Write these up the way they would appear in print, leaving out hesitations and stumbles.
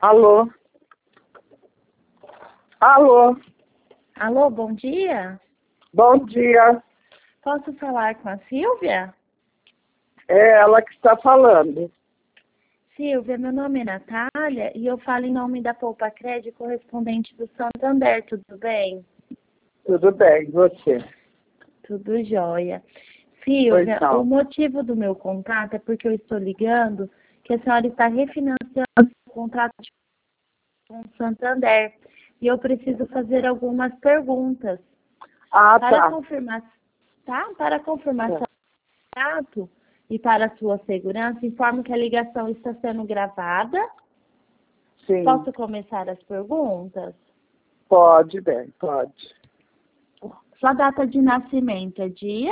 Alô? Alô? Alô, bom dia. Bom dia. Posso falar com a Silvia? É ela que está falando. Silvia, meu nome é Natália e eu falo em nome da Poupa Crédito correspondente do Santander, tudo bem? Tudo bem, você? Tudo jóia. Pois Silvia, o não. motivo do meu contato é porque eu estou ligando que a senhora está refinanciando o contrato com o Santander e eu preciso fazer algumas perguntas. Ah, Para tá. confirmar, tá? Para confirmação Tá. do contrato e para a sua segurança, informo que a ligação está sendo gravada. Sim. Posso começar as perguntas? Pode, bem, pode. Sua data de nascimento é dia?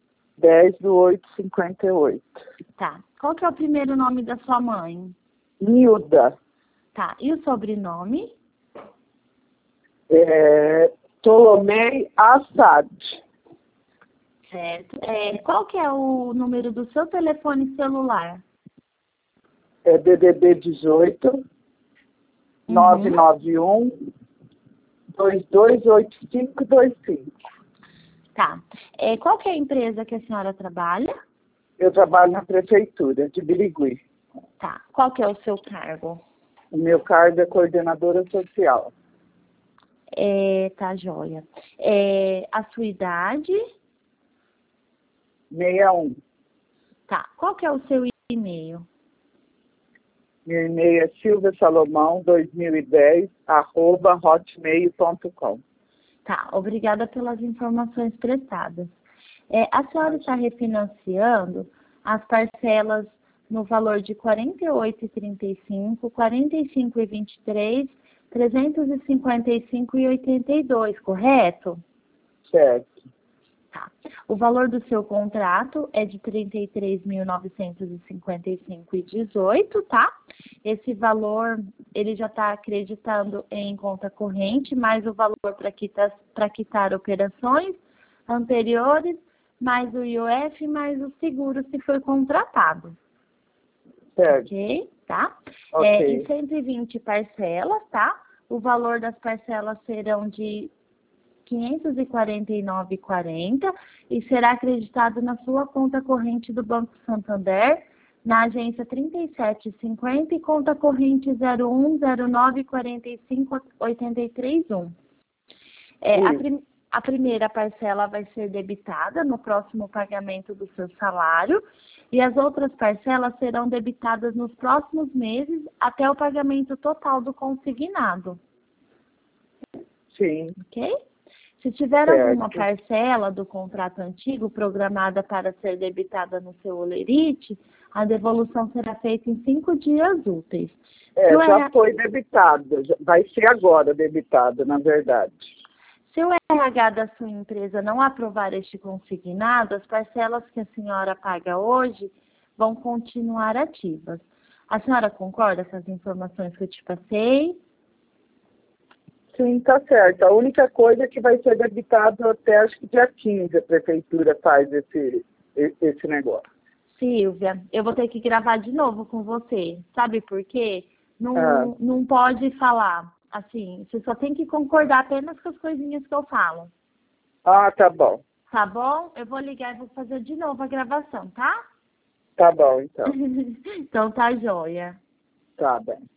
10/8/58. Tá. Qual que é o primeiro nome da sua mãe? Nilda. Tá. E o sobrenome? Tolomei Assad. Certo. Qual que é o número do seu telefone celular? DDD 18 991 228525. Tá. Qual que é a empresa que a senhora trabalha? Eu trabalho na prefeitura de Birigui. Tá. Qual que é o seu cargo? O meu cargo é coordenadora social. Tá joia. A sua idade? 61. Tá. Qual que é o seu e-mail? Meu e-mail é silviasalomão2010@hotmail.com. Tá. Obrigada pelas informações prestadas. A senhora está refinanciando as parcelas no valor de R$ 48,35, R$ 45,23, R$ 355,82, correto? Certo. Tá. O valor do seu contrato é de R$ 33.955,18, tá? Esse valor, ele já está acreditando em conta corrente, mais o valor para quitar operações anteriores, mais o IOF, mais o seguro se foi contratado. Certo. Ok? Tá? Ok. Em 120 parcelas, tá? O valor das parcelas serão de R$ 549,40 e será acreditado na sua conta corrente do Banco Santander, na agência 3750 e conta corrente 0109458331. A primeira parcela vai ser debitada no próximo pagamento do seu salário e as outras parcelas serão debitadas nos próximos meses até o pagamento total do consignado. Sim. Ok? Se tiver Certo. alguma parcela do contrato antigo programada para ser debitada no seu holerite, a devolução será feita em 5 dias úteis. Já foi debitada, vai ser agora debitada, na verdade. Se o RH da sua empresa não aprovar este consignado, as parcelas que a senhora paga hoje vão continuar ativas. A senhora concorda com as informações que eu te passei? Sim, tá certo. A única coisa é que vai ser debitado até acho que dia 15 a prefeitura faz esse negócio. Silvia, eu vou ter que gravar de novo com você. Sabe por quê? Não pode falar. Assim, você só tem que concordar apenas com as coisinhas que eu falo. Ah, tá bom. Tá bom? Eu vou ligar e vou fazer de novo a gravação, tá? Tá bom, então. Então tá joia. Tá bem.